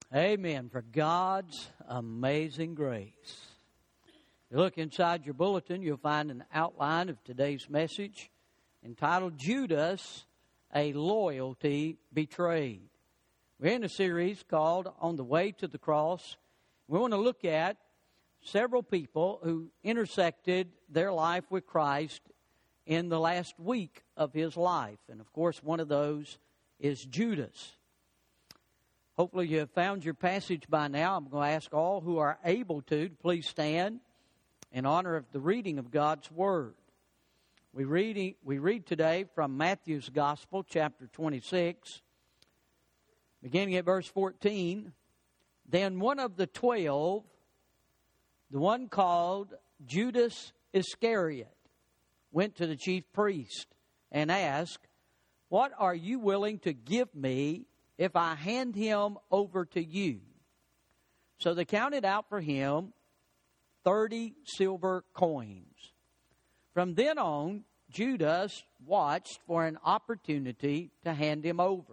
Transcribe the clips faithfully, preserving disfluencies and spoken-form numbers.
Amen. For God's amazing grace. If you look inside your bulletin, you'll find an outline of today's message entitled Judas, a Loyalty Betrayed. We're in a series called On the Way to the Cross. We want to look at several people who intersected their life with Christ in the last week of his life. And of course, one of those is Judas. Hopefully you have found your passage by now. I'm going to ask all who are able to to please stand in honor of the reading of God's Word. We read, we read today from Matthew's Gospel, chapter twenty-six, beginning at verse fourteen. Then one of the twelve, the one called Judas Iscariot, went to the chief priest and asked, "What are you willing to give me if I hand him over to you?" So they counted out for him thirty silver coins. From then on, Judas watched for an opportunity to hand him over.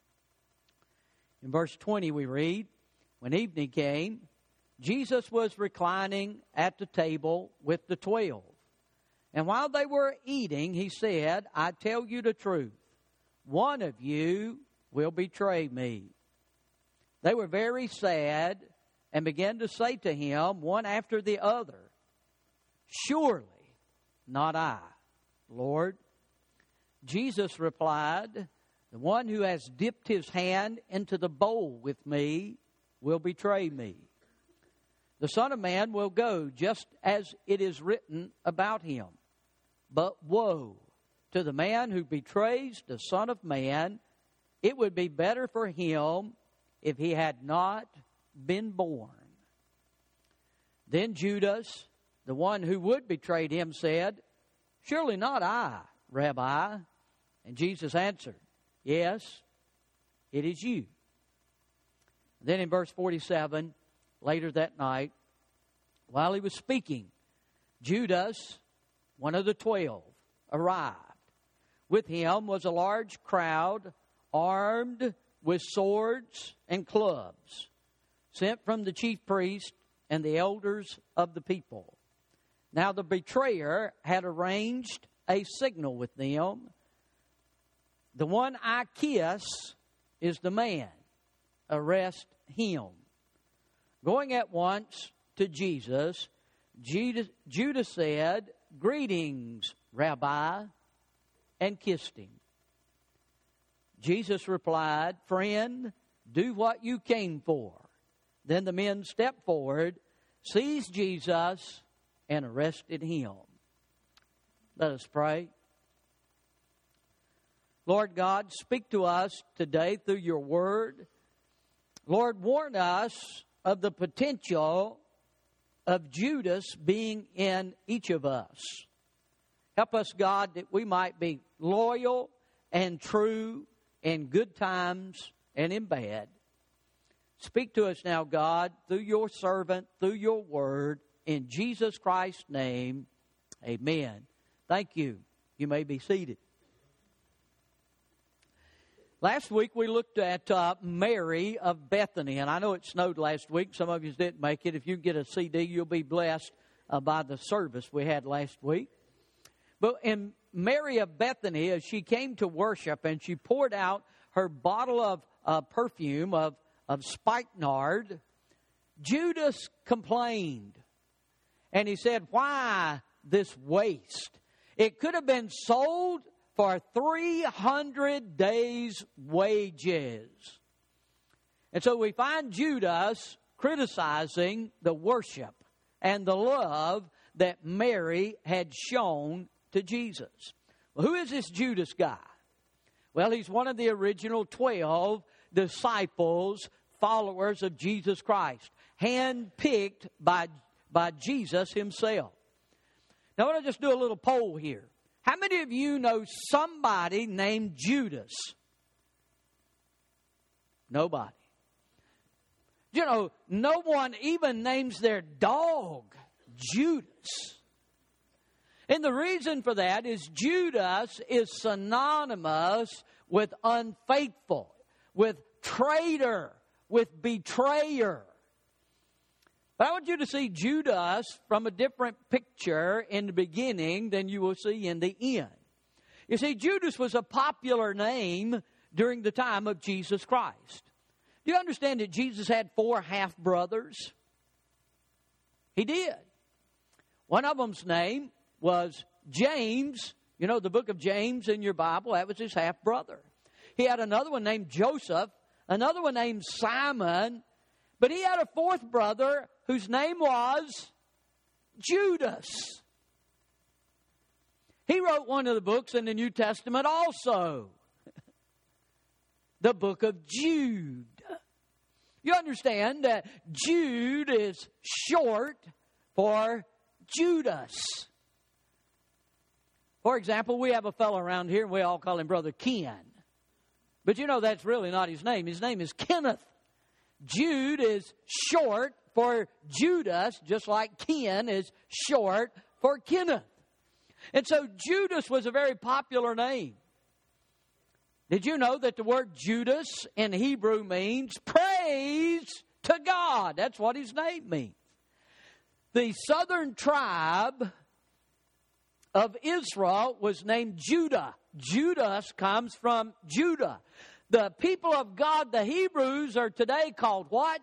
In verse twenty we read, when evening came, Jesus was reclining at the table with the twelve. And while they were eating, he said, "I tell you the truth, one of you will betray me." They were very sad and began to say to him, one after the other, "Surely not I, Lord." Jesus replied, "The one who has dipped his hand into the bowl with me will betray me. The Son of Man will go just as it is written about him. But woe to the man who betrays the Son of Man. It would be better for him if he had not been born." Then Judas, the one who would betray him, said, "Surely not I, Rabbi." And Jesus answered, "Yes, it is you." Then in verse forty-seven, later that night, while he was speaking, Judas, one of the twelve, arrived. With him was a large crowd armed with swords and clubs, sent from the chief priest and the elders of the people. Now the betrayer had arranged a signal with them. "The one I kiss is the man. Arrest him." Going at once to Jesus, Judas, Judas said, "Greetings, Rabbi," and kissed him. Jesus replied, "Friend, do what you came for." Then the men stepped forward, seized Jesus, and arrested him. Let us pray. Lord God, speak to us today through your word. Lord, warn us of the potential of Judas being in each of us. Help us, God, that we might be loyal and true in good times and in bad. Speak to us now, God, through your servant, through your word. In Jesus Christ's name, amen. Thank you. You may be seated. Last week we looked at uh, Mary of Bethany, and I know it snowed last week. Some of you didn't make it. If you get a C D, you'll be blessed uh, by the service we had last week. But in Mary of Bethany, as she came to worship and she poured out her bottle of uh, perfume, of, of spikenard, Judas complained. And he said, "Why this waste? It could have been sold for three hundred days' wages." And so we find Judas criticizing the worship and the love that Mary had shown to Jesus. Well, who is this Judas guy? Well, he's one of the original twelve disciples, followers of Jesus Christ, handpicked by, by Jesus himself. Now, I want to just do a little poll here. How many of you know somebody named Judas? Nobody. You know, no one even names their dog Judas. And the reason for that is Judas is synonymous with unfaithful, with traitor, with betrayer. But I want you to see Judas from a different picture in the beginning than you will see in the end. You see, Judas was a popular name during the time of Jesus Christ. Do you understand that Jesus had four half-brothers? He did. One of them's name was James. You know the book of James in your Bible? That was his half-brother. He had another one named Joseph, another one named Simon, but he had a fourth brother whose name was Judas. He wrote one of the books in the New Testament also, the book of Jude. You understand that Jude is short for Judas. For example, we have a fellow around here, and we all call him Brother Ken. But you know that's really not his name. His name is Kenneth. Jude is short for Judas, just like Ken is short for Kenneth. And so Judas was a very popular name. Did you know that the word Judas in Hebrew means praise to God? That's what his name means. The southern tribe of Israel was named Judah. Judas comes from Judah. The people of God, the Hebrews, are today called what?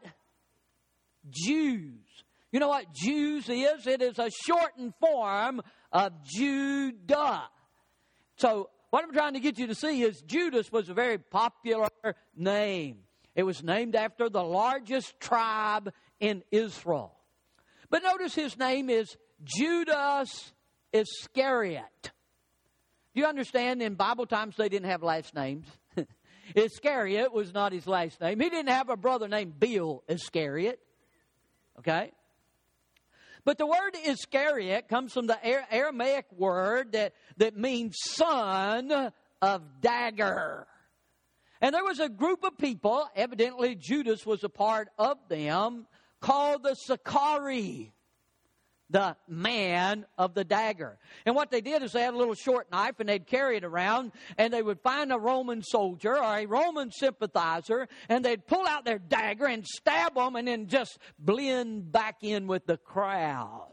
Jews. You know what Jews is? It is a shortened form of Judah. So what I'm trying to get you to see is Judas was a very popular name. It was named after the largest tribe in Israel. But notice his name is Judas Iscariot. Do you understand in Bible times they didn't have last names? Iscariot was not his last name. He didn't have a brother named Bill Iscariot. Okay? But the word Iscariot comes from the Aramaic word that, that means son of dagger. And there was a group of people, evidently Judas was a part of them, called the Sicarii, the man of the dagger. And what they did is they had a little short knife and they'd carry it around, and they would find a Roman soldier or a Roman sympathizer, and they'd pull out their dagger and stab them and then just blend back in with the crowd.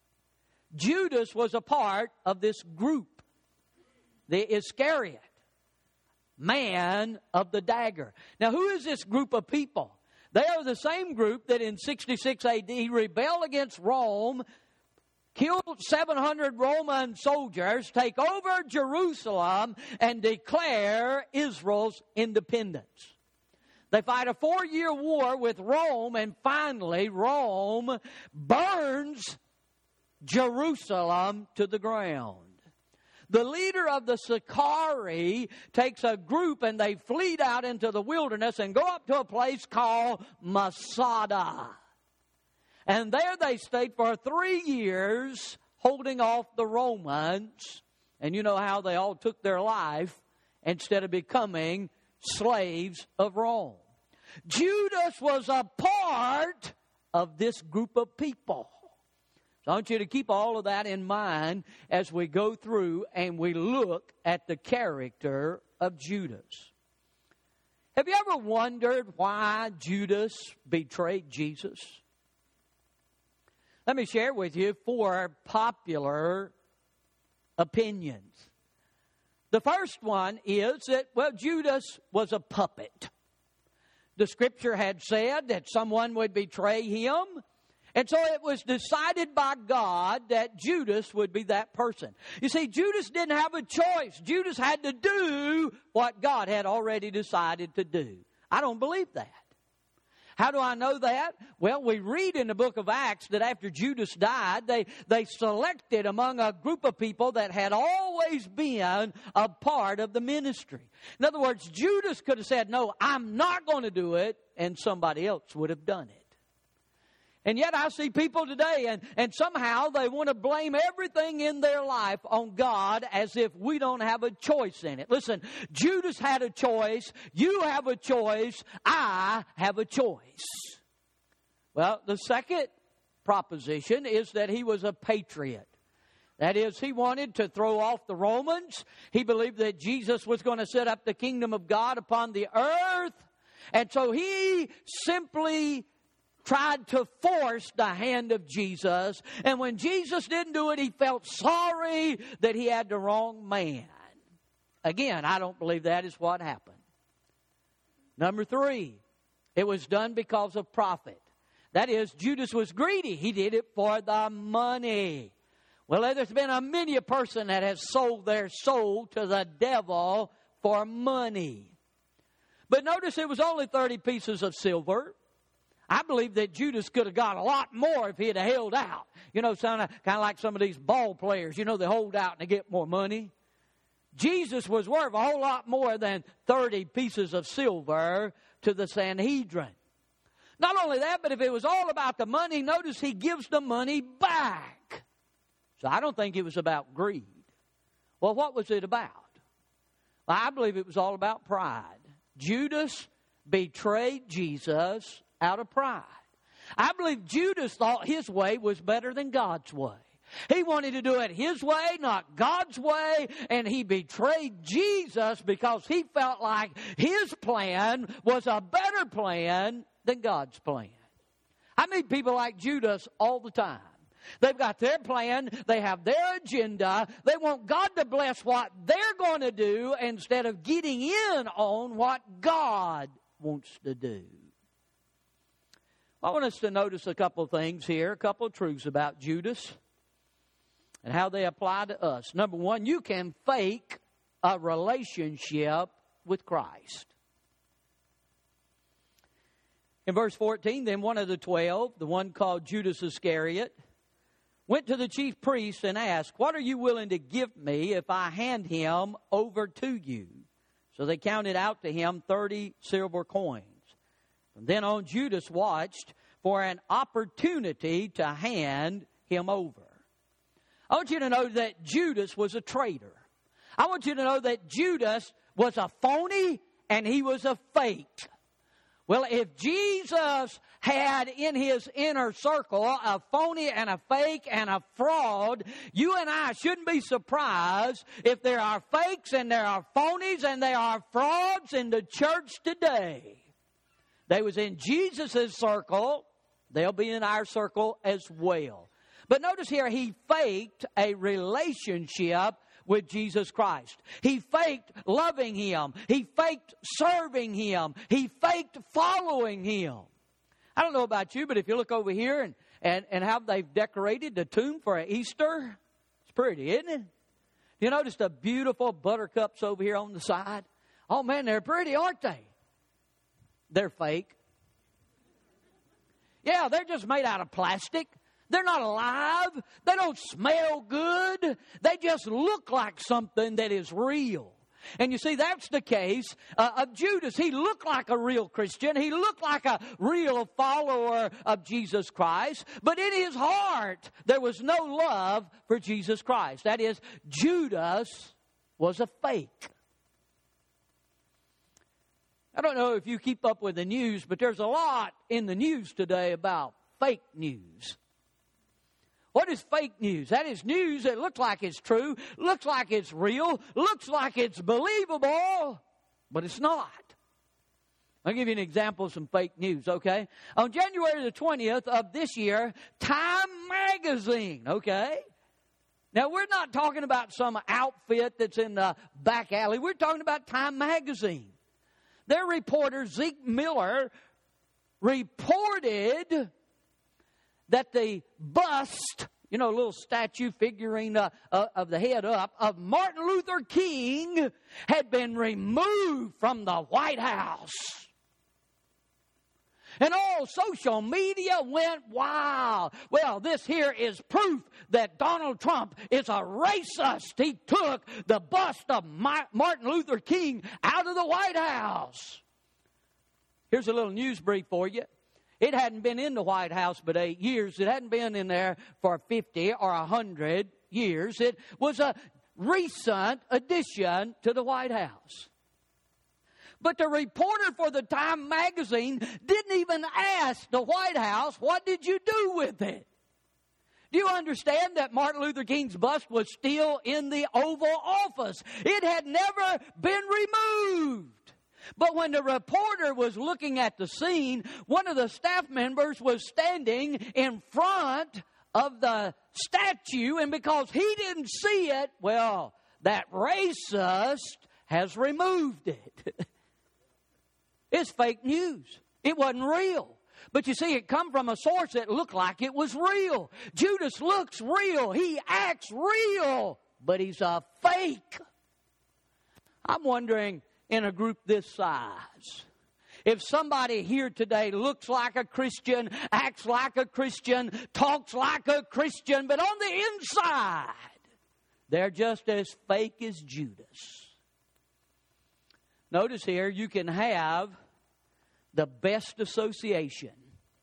Judas was a part of this group, the Iscariot, man of the dagger. Now, who is this group of people? They are the same group that in sixty-six A D rebelled against Rome, killed seven hundred Roman soldiers, take over Jerusalem, and declare Israel's independence. They fight a four-year war with Rome, and finally Rome burns Jerusalem to the ground. The leader of the Sicarii takes a group and they flee out into the wilderness and go up to a place called Masada. And there they stayed for three years holding off the Romans. And you know how they all took their life instead of becoming slaves of Rome. Judas was a part of this group of people. So I want you to keep all of that in mind as we go through and we look at the character of Judas. Have you ever wondered why Judas betrayed Jesus? Let me share with you four popular opinions. The first one is that, well, Judas was a puppet. The scripture had said that someone would betray him. And so it was decided by God that Judas would be that person. You see, Judas didn't have a choice. Judas had to do what God had already decided to do. I don't believe that. How do I know that? Well, we read in the book of Acts that after Judas died, they, they selected among a group of people that had always been a part of the ministry. In other words, Judas could have said, no, I'm not going to do it, and somebody else would have done it. And yet I see people today, and, and somehow they want to blame everything in their life on God as if we don't have a choice in it. Listen, Judas had a choice. You have a choice. I have a choice. Well, the second proposition is that he was a patriot. That is, he wanted to throw off the Romans. He believed that Jesus was going to set up the kingdom of God upon the earth. And so he simply tried to force the hand of Jesus. And when Jesus didn't do it, he felt sorry that he had the wrong man. Again, I don't believe that is what happened. Number three, it was done because of profit. That is, Judas was greedy. He did it for the money. Well, there's been a many a person that has sold their soul to the devil for money. But notice it was only thirty pieces of silver. I believe that Judas could have got a lot more if he had held out. You know, kind of like some of these ball players. You know, they hold out and they get more money. Jesus was worth a whole lot more than thirty pieces of silver to the Sanhedrin. Not only that, but if it was all about the money, notice he gives the money back. So I don't think it was about greed. Well, what was it about? Well, I believe it was all about pride. Judas betrayed Jesus out of pride. I believe Judas thought his way was better than God's way. He wanted to do it his way, not God's way, and he betrayed Jesus because he felt like his plan was a better plan than God's plan. I meet people like Judas all the time. They've got their plan. They have their agenda. They want God to bless what they're going to do instead of getting in on what God wants to do. I want us to notice a couple of things here, a couple of truths about Judas and how they apply to us. Number one, you can fake a relationship with Christ. In verse fourteen, then one of the twelve, the one called Judas Iscariot, went to the chief priests and asked, "What are you willing to give me if I hand him over to you?" So they counted out to him thirty silver coins. From then on, Judas watched for an opportunity to hand him over. I want you to know that Judas was a traitor. I want you to know that Judas was a phony and he was a fake. Well, if Jesus had in his inner circle a phony and a fake and a fraud, you and I shouldn't be surprised if there are fakes and there are phonies and there are frauds in the church today. They was in Jesus' circle. They'll be in our circle as well. But notice here, he faked a relationship with Jesus Christ. He faked loving Him. He faked serving Him. He faked following Him. I don't know about you, but if you look over here and, and, and how they've decorated the tomb for Easter, it's pretty, isn't it? You notice the beautiful buttercups over here on the side? Oh man, they're pretty, aren't they? They're fake. Yeah, they're just made out of plastic. They're not alive. They don't smell good. They just look like something that is real. And you see, that's the case uh, of Judas. He looked like a real Christian. He looked like a real follower of Jesus Christ. But in his heart, there was no love for Jesus Christ. That is, Judas was a fake. I don't know if you keep up with the news, but there's a lot in the news today about fake news. What is fake news? That is news that looks like it's true, looks like it's real, looks like it's believable, but it's not. I'll give you an example of some fake news, okay? On January the twentieth of this year, Time Magazine, okay? Now, we're not talking about some outfit that's in the back alley. We're talking about Time Magazine. Their reporter, Zeke Miller, reported that the bust, you know, a little statue figurine uh, uh, of the head up, of Martin Luther King had been removed from the White House. And all social media went wild. Well, this here is proof that Donald Trump is a racist. He took the bust of My- Martin Luther King out of the White House. Here's a little news brief for you. It hadn't been in the White House but eight years. It hadn't been in there for fifty or one hundred years. It was a recent addition to the White House. But the reporter for the Time Magazine didn't even ask the White House, what did you do with it? Do you understand that Martin Luther King's bust was still in the Oval Office? It had never been removed. But when the reporter was looking at the scene, one of the staff members was standing in front of the statue, and because he didn't see it, well, that racist has removed it. It's fake news. It wasn't real. But you see, it come from a source that looked like it was real. Judas looks real. He acts real. But he's a fake. I'm wondering, in a group this size, if somebody here today looks like a Christian, acts like a Christian, talks like a Christian, but on the inside, they're just as fake as Judas. Notice here, you can have the best association.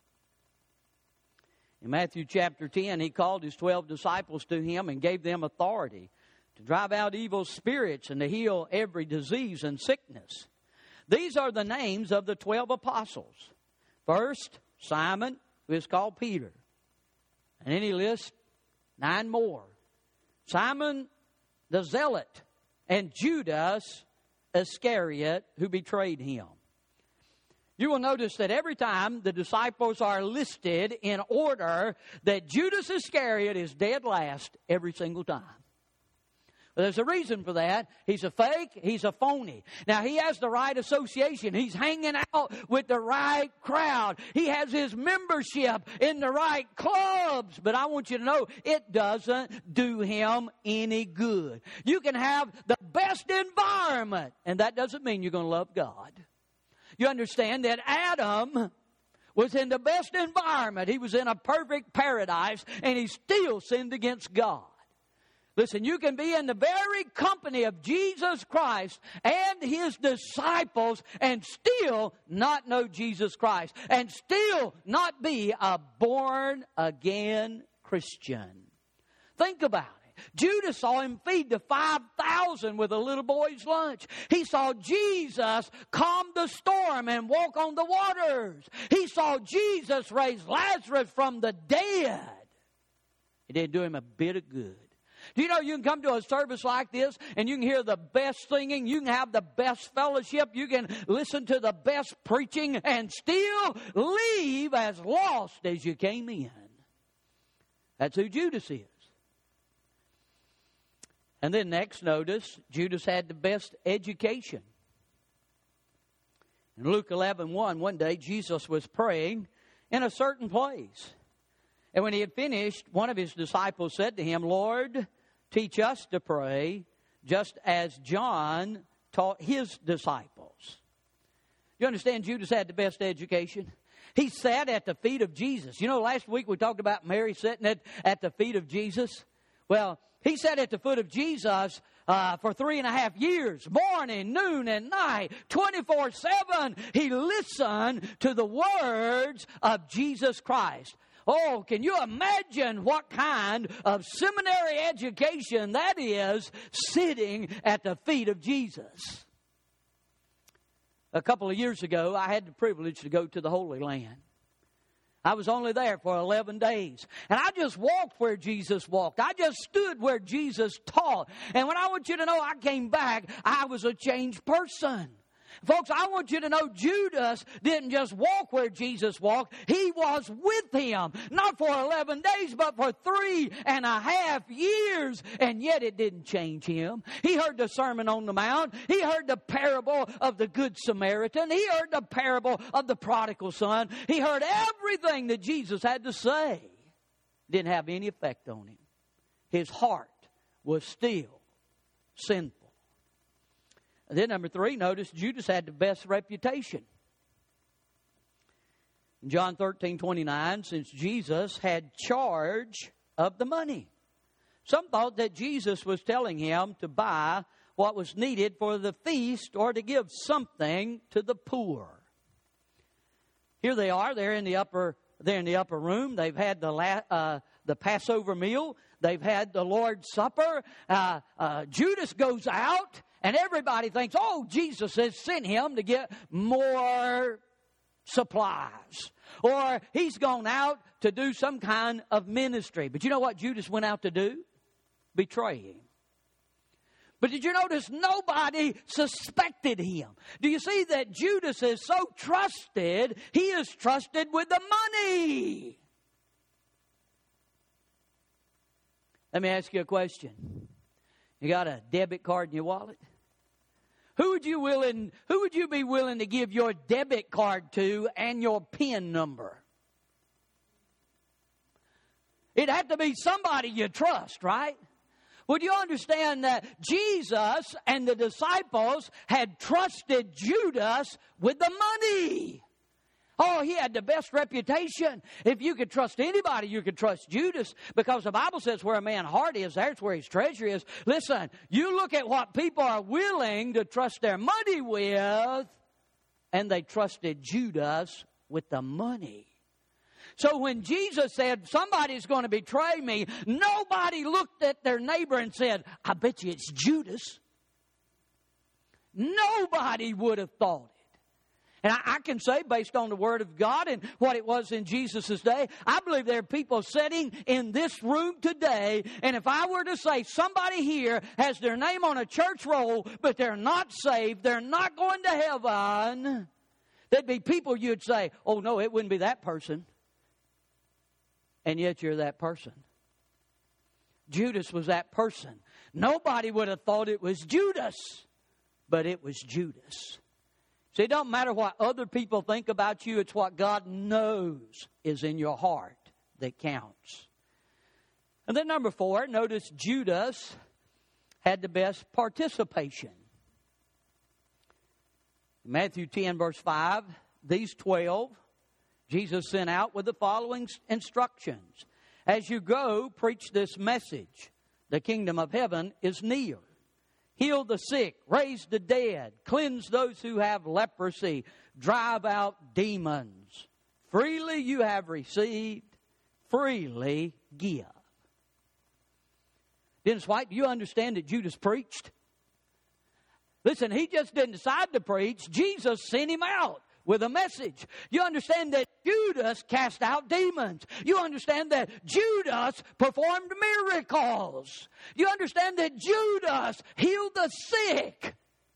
In Matthew chapter ten, he called his twelve disciples to him and gave them authority to drive out evil spirits and to heal every disease and sickness. These are the names of the twelve apostles. First, Simon, who is called Peter. And then he lists nine more. Simon the Zealot and Judas Iscariot, who betrayed him. You will notice that every time the disciples are listed in order, that Judas Iscariot is dead last every single time. Well, there's a reason for that. He's a fake. He's a phony. Now, he has the right association. He's hanging out with the right crowd. He has his membership in the right clubs. But I want you to know, it doesn't do him any good. You can have the best environment, and that doesn't mean you're going to love God. You understand that Adam was in the best environment. He was in a perfect paradise, and he still sinned against God. Listen, you can be in the very company of Jesus Christ and His disciples and still not know Jesus Christ and still not be a born-again Christian. Think about it. Judas saw him feed the five thousand with a little boy's lunch. He saw Jesus calm the storm and walk on the waters. He saw Jesus raise Lazarus from the dead. It didn't do him a bit of good. Do you know you can come to a service like this and you can hear the best singing, you can have the best fellowship, you can listen to the best preaching and still leave as lost as you came in? That's who Judas is. And then next, notice, Judas had the best education. In Luke eleven one, one day Jesus was praying in a certain place. And when he had finished, one of his disciples said to him, "Lord, teach us to pray, just as John taught his disciples." You understand, Judas had the best education. He sat at the feet of Jesus. You know, last week we talked about Mary sitting at, at the feet of Jesus. Well, he sat at the foot of Jesus uh, for three and a half years, morning, noon, and night, twenty-four seven. He listened to the words of Jesus Christ. Oh, can you imagine what kind of seminary education that is, sitting at the feet of Jesus? A couple of years ago, I had the privilege to go to the Holy Land. I was only there for eleven days. And I just walked where Jesus walked. I just stood where Jesus taught. And when I want you to know I came back, I was a changed person. Folks, I want you to know Judas didn't just walk where Jesus walked. He was with him. Not for eleven days, but for three and a half years. And yet it didn't change him. He heard the Sermon on the Mount. He heard the parable of the Good Samaritan. He heard the parable of the prodigal son. He heard everything that Jesus had to say. It didn't have any effect on him. His heart was still sinful. And then number three, notice Judas had the best reputation. In John thirteen twenty-nine, since Jesus had charge of the money, some thought that Jesus was telling him to buy what was needed for the feast or to give something to the poor. Here they are. They're in the upper. They're in the upper room. They've had the la- uh, the Passover meal. They've had the Lord's Supper. Uh, uh, Judas goes out. And everybody thinks, oh, Jesus has sent him to get more supplies. Or he's gone out to do some kind of ministry. But you know what Judas went out to do? Betray him. But did you notice nobody suspected him? Do you see that Judas is so trusted, he is trusted with the money? Let me ask you a question. You got a debit card in your wallet? Who would you willing, who would you be willing to give your debit card to and your PIN number? It'd have to be somebody you trust, right? Would you understand that Jesus and the disciples had trusted Judas with the money? Oh, he had the best reputation. If you could trust anybody, you could trust Judas, because the Bible says where a man's heart is, there's where his treasure is. Listen, you look at what people are willing to trust their money with, and they trusted Judas with the money. So when Jesus said, somebody's going to betray me, nobody looked at their neighbor and said, I bet you it's Judas. Nobody would have thought it. And I, I can say, based on the Word of God and what it was in Jesus' day, I believe there are people sitting in this room today, and if I were to say somebody here has their name on a church roll, but they're not saved, they're not going to heaven, there'd be people you'd say, oh no, it wouldn't be that person. And yet you're that person. Judas was that person. Nobody would have thought it was Judas, but it was Judas. See, it don't matter what other people think about you. It's what God knows is in your heart that counts. And then number four, notice Judas had the best participation. Matthew ten, verse five, these twelve Jesus sent out with the following instructions. As you go, preach this message. The kingdom of heaven is near. Heal the sick, raise the dead, cleanse those who have leprosy, drive out demons. Freely you have received, freely give. Dennis White, do you understand that Judas preached? Listen, he just didn't decide to preach. Jesus sent him out with a message. You understand that Judas cast out demons. You understand that Judas performed miracles. You understand that Judas healed the sick.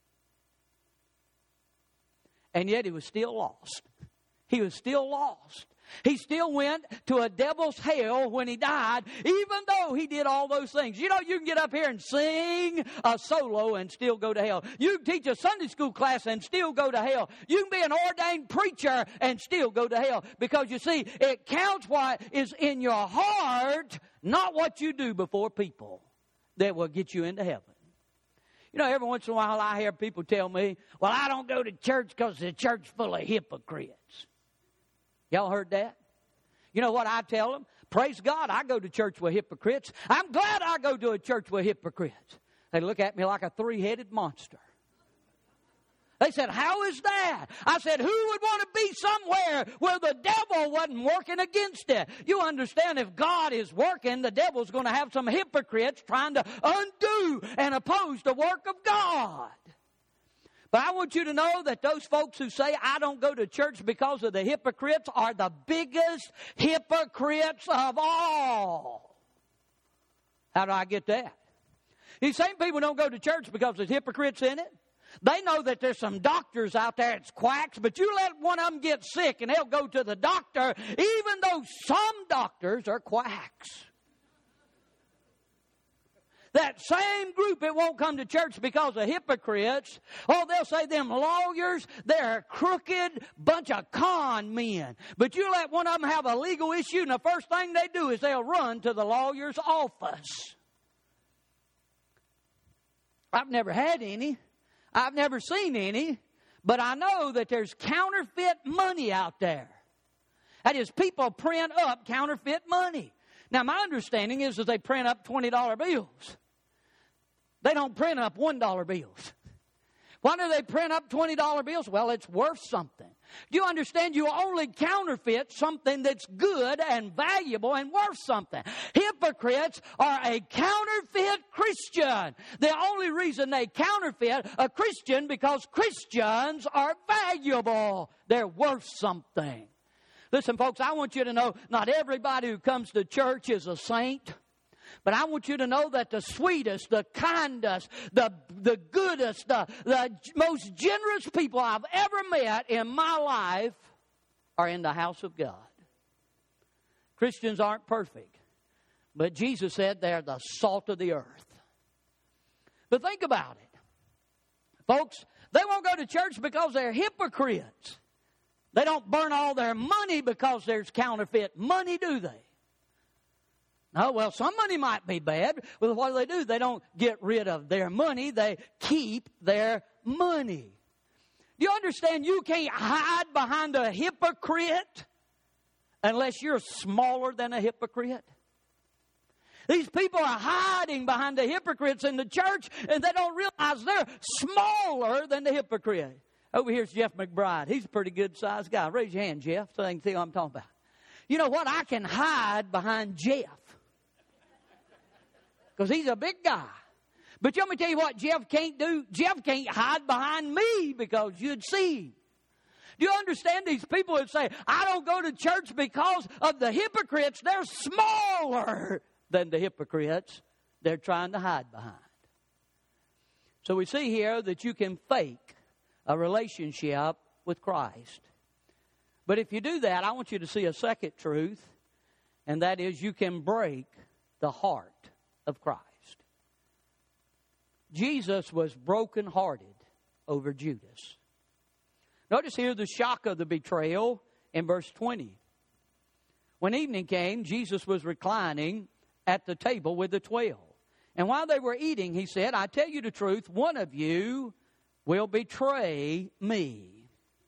And yet he was still lost. He was still lost. He still went to a devil's hell when he died, even though he did all those things. You know, you can get up here and sing a solo and still go to hell. You can teach a Sunday school class and still go to hell. You can be an ordained preacher and still go to hell. Because you see, it counts what is in your heart, not what you do before people, that will get you into heaven. You know, every once in a while I hear people tell me, well, I don't go to church because the church is full of hypocrites. Y'all heard that? You know what I tell them? Praise God, I go to church with hypocrites. I'm glad I go to a church with hypocrites. They look at me like a three-headed monster. They said, how is that? I said, who would want to be somewhere where the devil wasn't working against it? You understand, if God is working, the devil's going to have some hypocrites trying to undo and oppose the work of God. But I want you to know that those folks who say, I don't go to church because of the hypocrites, are the biggest hypocrites of all. How do I get that? These same people don't go to church because there's hypocrites in it. They know that there's some doctors out there that's quacks, but you let one of them get sick and they'll go to the doctor, even though some doctors are quacks. That same group, it won't come to church because of hypocrites. Oh, they'll say them lawyers, they're a crooked bunch of con men. But you let one of them have a legal issue, and the first thing they do is they'll run to the lawyer's office. I've never had any. I've never seen any. But I know that there's counterfeit money out there. That is, people print up counterfeit money. Now, my understanding is that they print up twenty dollar bills. They don't print up one dollar bills. Why do they print up twenty dollar bills? Well, it's worth something. Do you understand? You only counterfeit something that's good and valuable and worth something. Hypocrites are a counterfeit Christian. The only reason they counterfeit a Christian because Christians are valuable. They're worth something. Listen, folks, I want you to know not everybody who comes to church is a saint. But I want you to know that the sweetest, the kindest, the, the goodest, the, the most generous people I've ever met in my life are in the house of God. Christians aren't perfect, but Jesus said they're the salt of the earth. But think about it. Folks, they won't go to church because they're hypocrites. They don't burn all their money because there's counterfeit money, do they? No, well, some money might be bad. Well, what do they do? They don't get rid of their money. They keep their money. Do you understand you can't hide behind a hypocrite unless you're smaller than a hypocrite? These people are hiding behind the hypocrites in the church, and they don't realize they're smaller than the hypocrite. Over here's Jeff McBride. He's a pretty good-sized guy. Raise your hand, Jeff, so they can see what I'm talking about. You know what? I can hide behind Jeff because he's a big guy. But let me tell you what Jeff can't do. Jeff can't hide behind me because you'd see him. Do you understand these people that say, I don't go to church because of the hypocrites? They're smaller than the hypocrites they're trying to hide behind. So we see here that you can fake a relationship with Christ. But if you do that, I want you to see a second truth, and that is you can break the heart of Christ. Jesus was brokenhearted over Judas. Notice here the shock of the betrayal in verse twenty. When evening came, Jesus was reclining at the table with the twelve. And while they were eating, he said, I tell you the truth, one of you will betray me.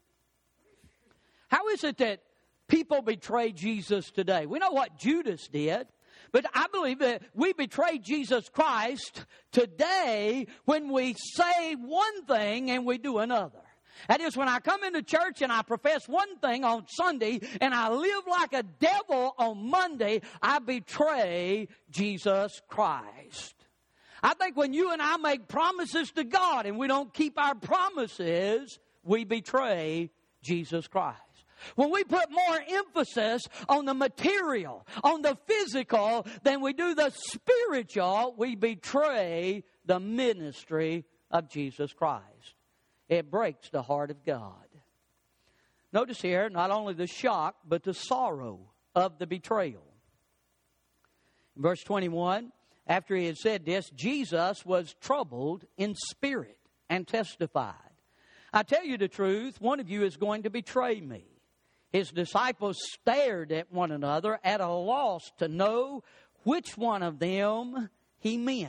How is it that people betray Jesus today? We know what Judas did, but I believe that we betray Jesus Christ today when we say one thing and we do another. That is, when I come into church and I profess one thing on Sunday and I live like a devil on Monday, I betray Jesus Christ. I think when you and I make promises to God and we don't keep our promises, we betray Jesus Christ. When we put more emphasis on the material, on the physical, than we do the spiritual, we betray the ministry of Jesus Christ. It breaks the heart of God. Notice here, not only the shock, but the sorrow of the betrayal. In verse twenty-one, after he had said this, Jesus was troubled in spirit and testified, I tell you the truth, one of you is going to betray me. His disciples stared at one another at a loss to know which one of them he meant.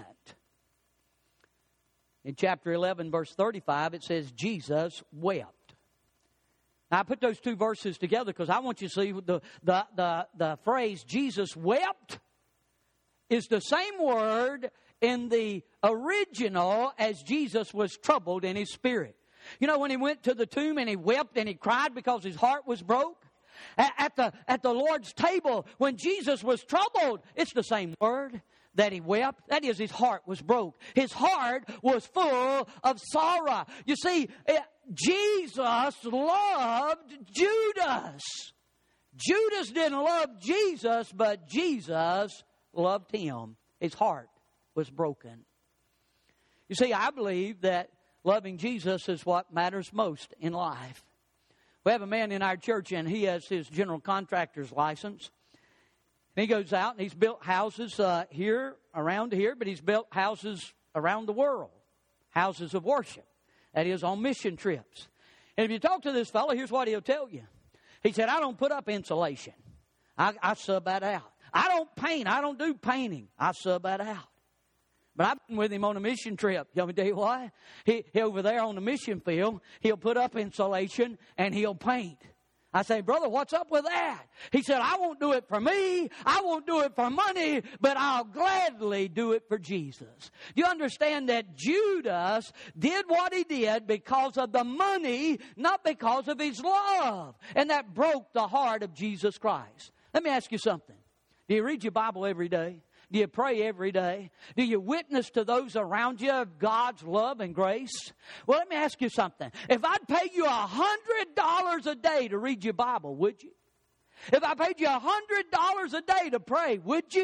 In chapter eleven, verse thirty-five, it says, Jesus wept. Now, I put those two verses together because I want you to see the, the, the, the phrase Jesus wept is the same word in the original as Jesus was troubled in his spirit. You know, when he went to the tomb and he wept and he cried because his heart was broke? At the, at the Lord's table, when Jesus was troubled, it's the same word that he wept. That is, his heart was broke. His heart was full of sorrow. You see, Jesus loved Judas. Judas didn't love Jesus, but Jesus loved him. His heart was broken. You see, I believe that loving Jesus is what matters most in life. We have a man in our church, and he has his general contractor's license. And he goes out, and he's built houses uh, here, around here, but he's built houses around the world, houses of worship. That is, on mission trips. And if you talk to this fellow, here's what he'll tell you. He said, I don't put up insulation. I, I sub that out. I don't paint. I don't do painting. I sub that out. But I've been with him on a mission trip. You want me to tell you why? He, he over there on the mission field, he'll put up insulation and he'll paint. I say, brother, what's up with that? He said, I won't do it for me. I won't do it for money, but I'll gladly do it for Jesus. Do you understand that Judas did what he did because of the money, not because of his love? And that broke the heart of Jesus Christ. Let me ask you something. Do you read your Bible every day? Do you pray every day? Do you witness to those around you of God's love and grace? Well, let me ask you something. If I'd pay you one hundred dollars a day to read your Bible, would you? If I paid you one hundred dollars a day to pray, would you?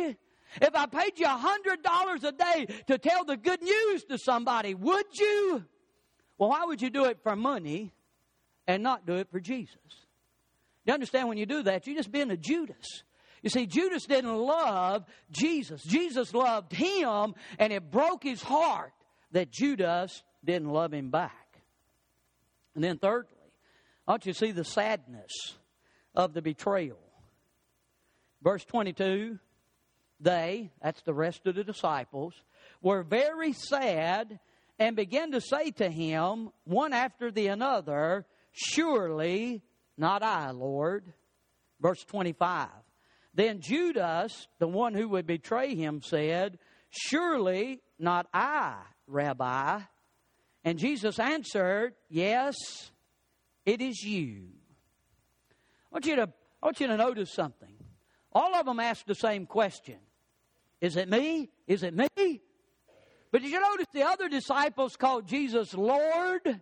If I paid you one hundred dollars a day to tell the good news to somebody, would you? Well, why would you do it for money and not do it for Jesus? You understand, when you do that, you're just being a Judas. You see, Judas didn't love Jesus. Jesus loved him, and it broke his heart that Judas didn't love him back. And then thirdly, I want you to see the sadness of the betrayal. Verse twenty-two, they, that's the rest of the disciples, were very sad and began to say to him, one after the another, surely not I, Lord. Verse twenty-five, then Judas, the one who would betray him, said, surely not I, Rabbi. And Jesus answered, yes, it is you. I want you to, I want you to notice something. All of them asked the same question. Is it me? Is it me? But did you notice the other disciples called Jesus Lord?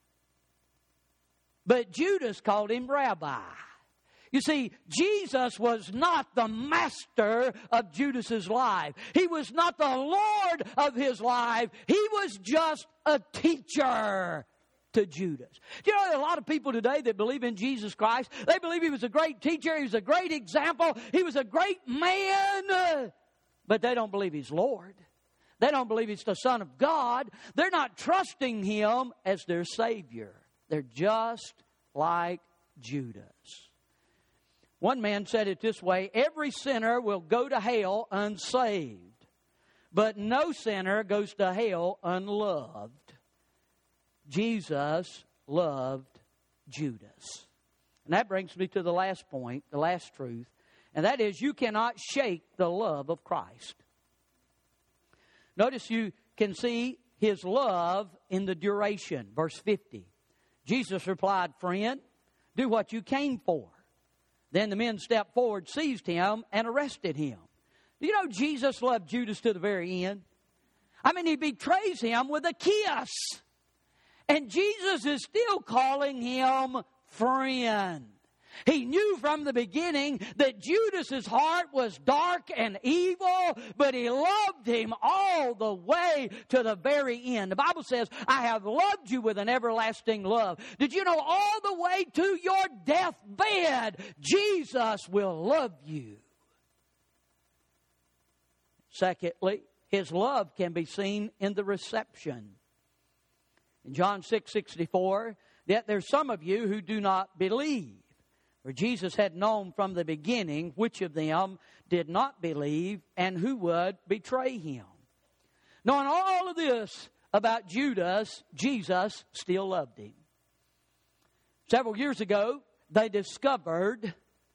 But Judas called him Rabbi. You see, Jesus was not the master of Judas's life. He was not the Lord of his life. He was just a teacher to Judas. You know, there are a lot of people today that believe in Jesus Christ. They believe he was a great teacher. He was a great example. He was a great man. But they don't believe he's Lord. They don't believe he's the Son of God. They're not trusting him as their Savior. They're just like Judas. One man said it this way, every sinner will go to hell unsaved, but no sinner goes to hell unloved. Jesus loved Judas. And that brings me to the last point, the last truth, and that is you cannot shake the love of Christ. Notice you can see his love in the duration. Verse fifty. Jesus replied, friend, do what you came for. Then the men stepped forward, seized him, and arrested him. Do you know Jesus loved Judas to the very end? I mean, he betrays him with a kiss. And Jesus is still calling him friend. He knew from the beginning that Judas's heart was dark and evil, but he loved him all the way to the very end. The Bible says, I have loved you with an everlasting love. Did you know all the way to your deathbed, Jesus will love you? Secondly, his love can be seen in the reception. In John six sixty-four, yet there's some of you who do not believe. For Jesus had known from the beginning which of them did not believe and who would betray him. Knowing all of this about Judas, Jesus still loved him. Several years ago, they discovered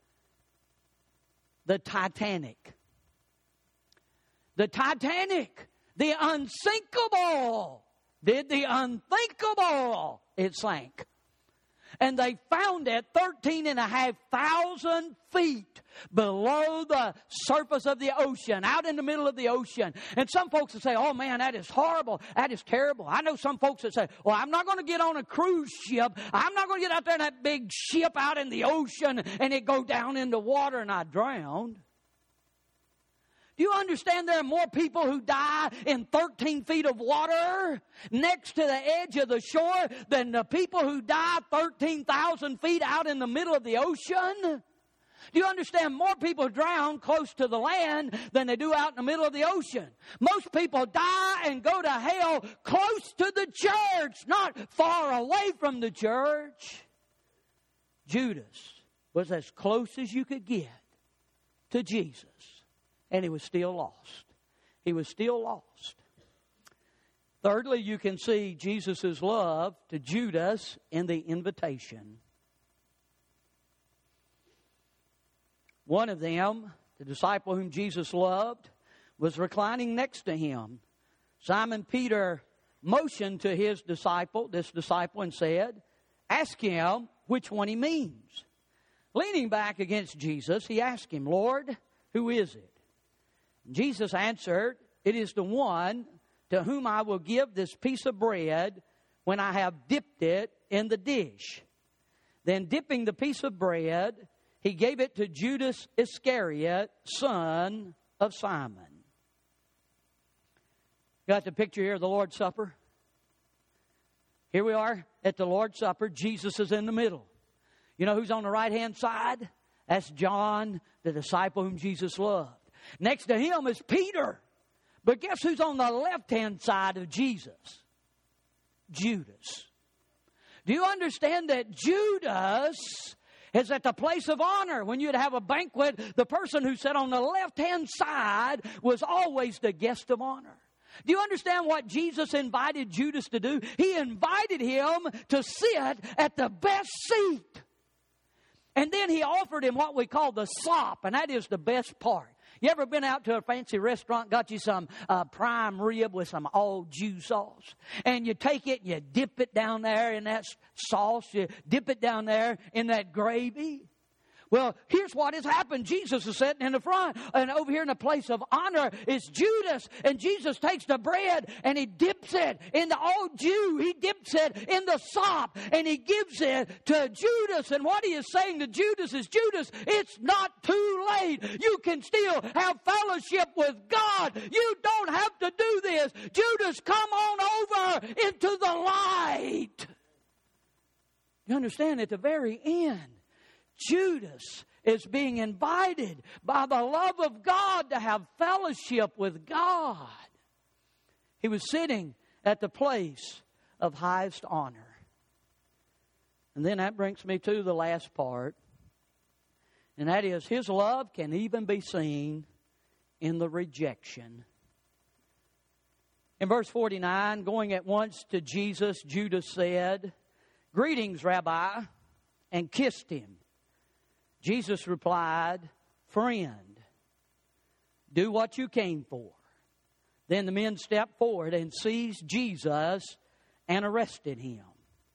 the Titanic. The Titanic, the unsinkable, did the unthinkable. It sank. And they found it thirteen and a half thousand feet below the surface of the ocean, out in the middle of the ocean. And some folks would say, oh man, that is horrible. That is terrible. I know some folks that say, well, I'm not going to get on a cruise ship. I'm not going to get out there in that big ship out in the ocean and it go down in the water and I drowned. Do you understand there are more people who die in thirteen feet of water next to the edge of the shore than the people who die thirteen thousand feet out in the middle of the ocean? Do you understand more people drown close to the land than they do out in the middle of the ocean? Most people die and go to hell close to the church, not far away from the church. Judas was as close as you could get to Jesus. And he was still lost. He was still lost. Thirdly, you can see Jesus' love to Judas in the invitation. One of them, the disciple whom Jesus loved, was reclining next to him. Simon Peter motioned to his disciple, this disciple, and said, ask him which one he means. Leaning back against Jesus, he asked him, Lord, who is it? Jesus answered, it is the one to whom I will give this piece of bread when I have dipped it in the dish. Then dipping the piece of bread, he gave it to Judas Iscariot, son of Simon. Got the picture here of the Lord's Supper? Here we are at the Lord's Supper. Jesus is in the middle. You know who's on the right-hand side? That's John, the disciple whom Jesus loved. Next to him is Peter. But guess who's on the left-hand side of Jesus? Judas. Do you understand that Judas is at the place of honor? When you'd have a banquet, the person who sat on the left-hand side was always the guest of honor. Do you understand what Jesus invited Judas to do? He invited him to sit at the best seat. And then he offered him what we call the sop, and that is the best part. You ever been out to a fancy restaurant, got you some uh, prime rib with some all Jew sauce? And you take it and you dip it down there in that sauce. You dip it down there in that gravy. Well, here's what has happened. Jesus is sitting in the front, and over here in the place of honor is Judas. And Jesus takes the bread and he dips it in the old Jew. He dips it in the sop and he gives it to Judas. And what he is saying to Judas is, Judas, it's not too late. You can still have fellowship with God. You don't have to do this. Judas, come on over into the light. You understand, at the very end, Judas is being invited by the love of God to have fellowship with God. He was sitting at the place of highest honor. And then that brings me to the last part. And that is, his love can even be seen in the rejection. In verse forty-nine, going at once to Jesus, Judas said, "Greetings, Rabbi," and kissed him. Jesus replied, "Friend, do what you came for." Then the men stepped forward and seized Jesus and arrested him.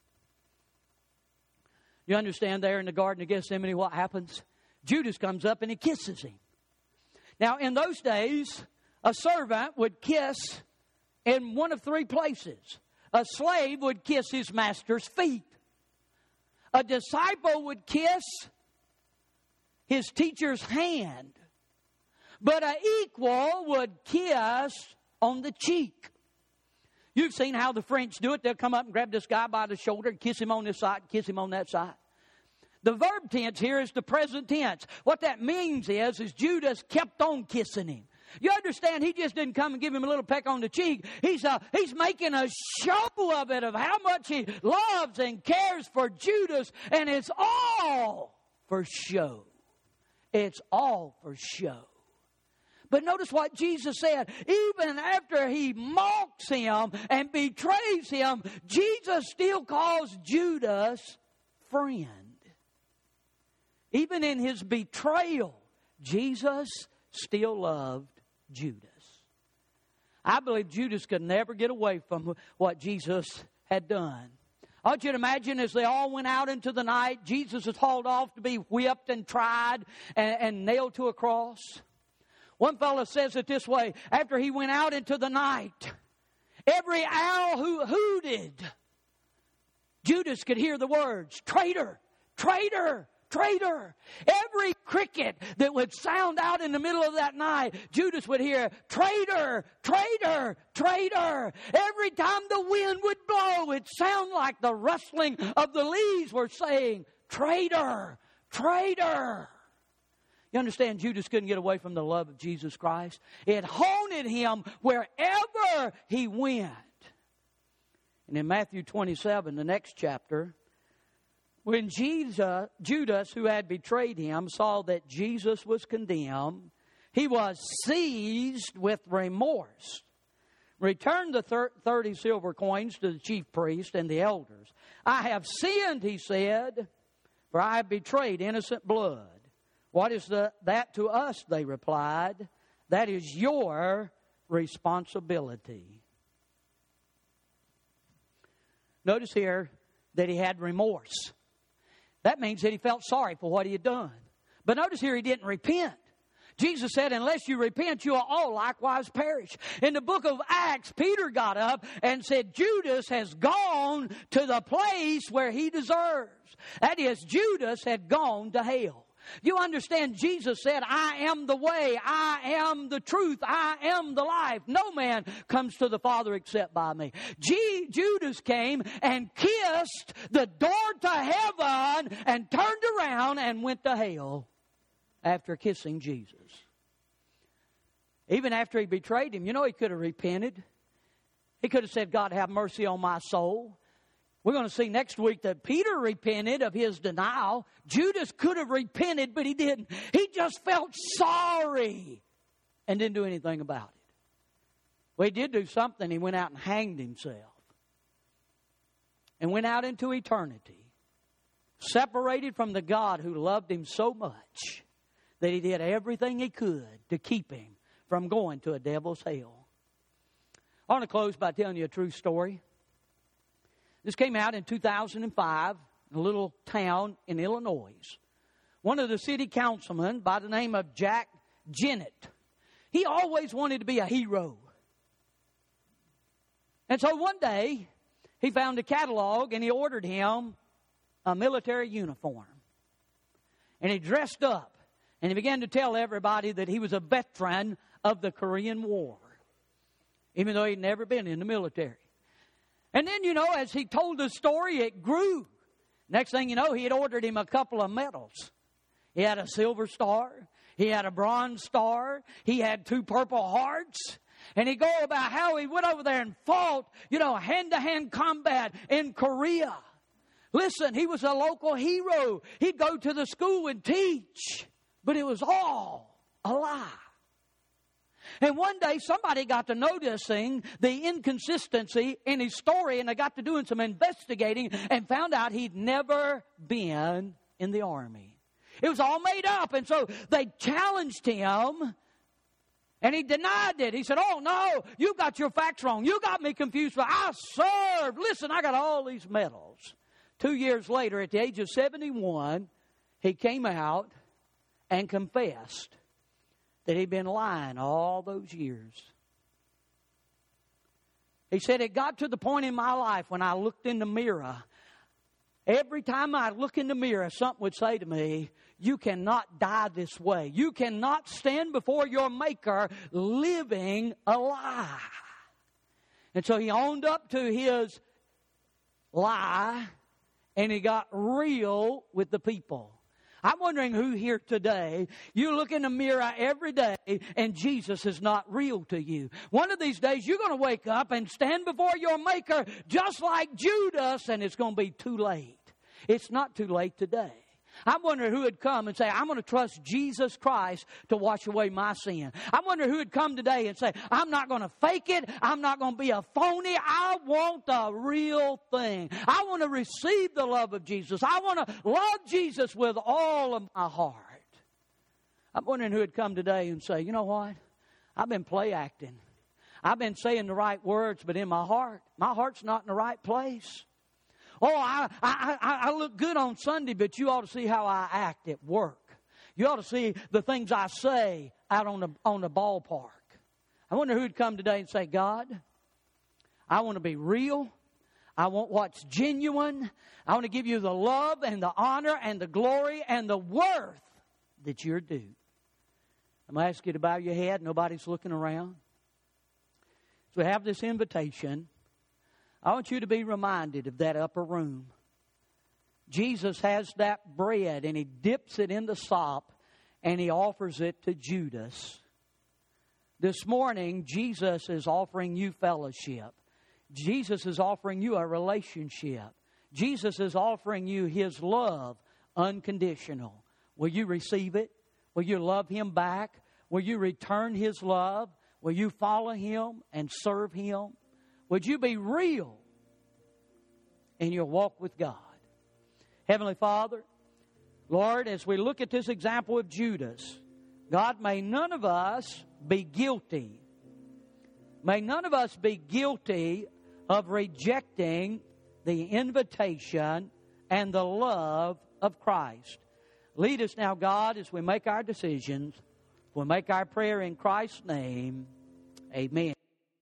You understand, there in the Garden of Gethsemane what happens? Judas comes up and he kisses him. Now, in those days, a servant would kiss in one of three places. A slave would kiss his master's feet. A disciple would kiss his teacher's hand. But an equal would kiss on the cheek. You've seen how the French do it. They'll come up and grab this guy by the shoulder and kiss him on this side, kiss him on that side. The verb tense here is the present tense. What that means is, is Judas kept on kissing him. You understand, he just didn't come and give him a little peck on the cheek. He's uh, he's making a show of it, of how much he loves and cares for Judas. And it's all for show. It's all for show. But notice what Jesus said. Even after he mocks him and betrays him, Jesus still calls Judas friend. Even in his betrayal, Jesus still loved Judas. I believe Judas could never get away from what Jesus had done. I want you to imagine, as they all went out into the night, Jesus was hauled off to be whipped and tried and, and nailed to a cross. One fellow says it this way: after he went out into the night, every owl who hooted, Judas could hear the words, "Traitor, traitor, traitor." Every cricket that would sound out in the middle of that night, Judas would hear, "Traitor, traitor, traitor." Every time the wind would blow, it sounded like the rustling of the leaves were saying, "Traitor, traitor." You understand, Judas couldn't get away from the love of Jesus Christ. It haunted him wherever he went. And in Matthew twenty-seven, the next chapter, when Jesus, Judas, who had betrayed him, saw that Jesus was condemned, he was seized with remorse. Returned the thir- thirty silver coins to the chief priest and the elders. "I have sinned," he said, "for I have betrayed innocent blood." "What is the, that to us?" they replied. "That is your responsibility." Notice here that he had remorse. That means that he felt sorry for what he had done. But notice here, he didn't repent. Jesus said, unless you repent, you will all likewise perish. In the book of Acts, Peter got up and said, Judas has gone to the place where he deserves. That is, Judas had gone to hell. You understand, Jesus said, I am the way, I am the truth, I am the life. No man comes to the Father except by me. G- Judas came and kissed the door to heaven and turned around and went to hell after kissing Jesus. Even after he betrayed him, you know, he could have repented. He could have said, God, have mercy on my soul. We're going to see next week that Peter repented of his denial. Judas could have repented, but he didn't. He just felt sorry and didn't do anything about it. Well, he did do something. He went out and hanged himself and went out into eternity, separated from the God who loved him so much that he did everything he could to keep him from going to a devil's hell. I want to close by telling you a true story. This came out in two thousand five in a little town in Illinois. One of the city councilmen by the name of Jack Jennett, he always wanted to be a hero. And so one day, he found a catalog and he ordered him a military uniform. And he dressed up and he began to tell everybody that he was a veteran of the Korean War, even though he'd never been in the military. And then, you know, as he told the story, it grew. Next thing you know, he had ordered him a couple of medals. He had a silver star. He had a bronze star. He had two purple hearts. And he go about how he went over there and fought, you know, hand-to-hand combat in Korea. Listen, he was a local hero. He'd go to the school and teach. But it was all a lie. And one day somebody got to noticing the inconsistency in his story, and they got to doing some investigating and found out he'd never been in the army. It was all made up, and so they challenged him, and he denied it. He said, oh, no, you got your facts wrong. You got me confused, but I served. Listen, I got all these medals. Two years later, at the age of seventy-one, he came out and confessed that he'd been lying all those years. He said, it got to the point in my life when I looked in the mirror. Every time I look in the mirror, something would say to me, you cannot die this way. You cannot stand before your Maker living a lie. And so he owned up to his lie, and he got real with the people. I'm wondering who here today, you look in the mirror every day and Jesus is not real to you. One of these days you're going to wake up and stand before your Maker just like Judas, and it's going to be too late. It's not too late today. I'm wondering who would come and say, I'm going to trust Jesus Christ to wash away my sin. I'm wondering who would come today and say, I'm not going to fake it. I'm not going to be a phony. I want the real thing. I want to receive the love of Jesus. I want to love Jesus with all of my heart. I'm wondering who would come today and say, you know what? I've been play acting. I've been saying the right words, but in my heart, my heart's not in the right place. Oh, I, I, I look good on Sunday, but you ought to see how I act at work. You ought to see the things I say out on the, on the ballpark. I wonder who'd come today and say, God, I want to be real. I want what's genuine. I want to give you the love and the honor and the glory and the worth that you're due. I'm going to ask you to bow your head. Nobody's looking around. So we have this invitation. I want you to be reminded of that upper room. Jesus has that bread and he dips it in the sop and he offers it to Judas. This morning, Jesus is offering you fellowship. Jesus is offering you a relationship. Jesus is offering you his love unconditional. Will you receive it? Will you love him back? Will you return his love? Will you follow him and serve him? Would you be real in your walk with God? Heavenly Father, Lord, as we look at this example of Judas, God, may none of us be guilty. May none of us be guilty of rejecting the invitation and the love of Christ. Lead us now, God, as we make our decisions. We make our prayer in Christ's name. Amen.